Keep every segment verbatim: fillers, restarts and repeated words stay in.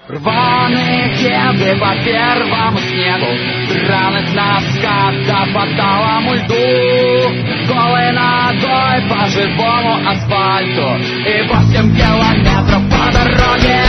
Рваные кеды по первому снегу, драных носках да по талому льду, голой ногой по живому асфальту и восемь километров по дороге.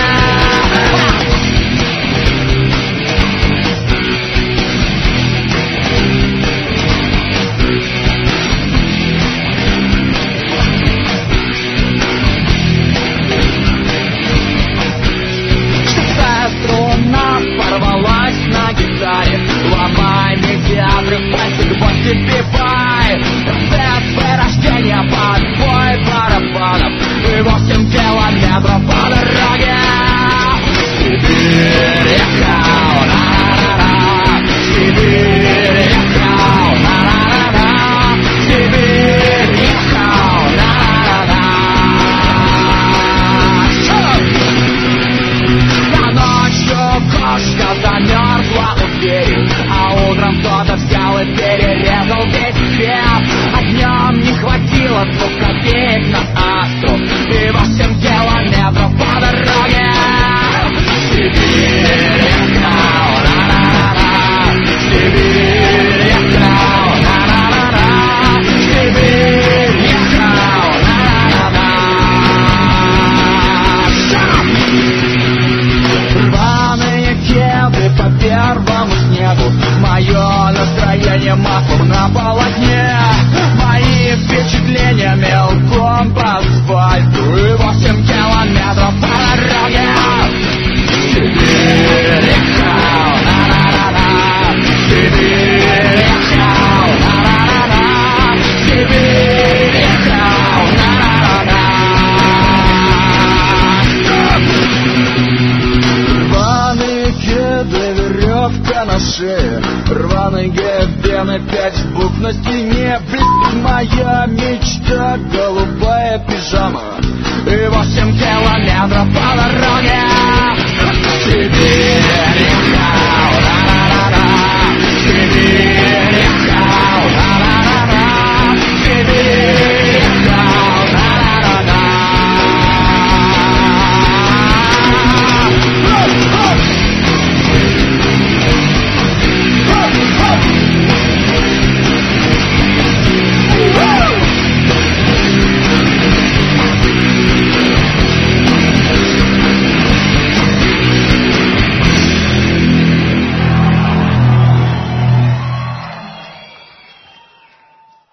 Ломай медиатры, пальцы гвозди вбивай. ДСП рождения, подбой барабанов и восемь километров по дороге. Сибирь, ехал, на-на-на-на. Сибирь, ехал, на-на-на-на. Сибирь, ехал, на-на-на-на. На ночью кошка замерзла, а утром кто-то взял и перерезал весь хлеб. А днем не хватило двух копеек на астру и восемь километров по дороге. Сибирь, ехал, на-на-на-на. Сибирь, ехал, на-на-на-на. Сибирь, ехал, на-на-на-на. Рваные кеды по первому снегу, мое настроение маслом на полотне, мои впечатления мелком по асфальту и восемь километров по дороге. Сибирь, ехал, на-на-на-на. Сибирь, ехал, на-на-на-на. Сибирь, ехал, на-на-на-на. Рваные кеды, веревка на шее, рваные гебены, пять букв на стене. Блин, моя мечта, голубая пижама и восемь километров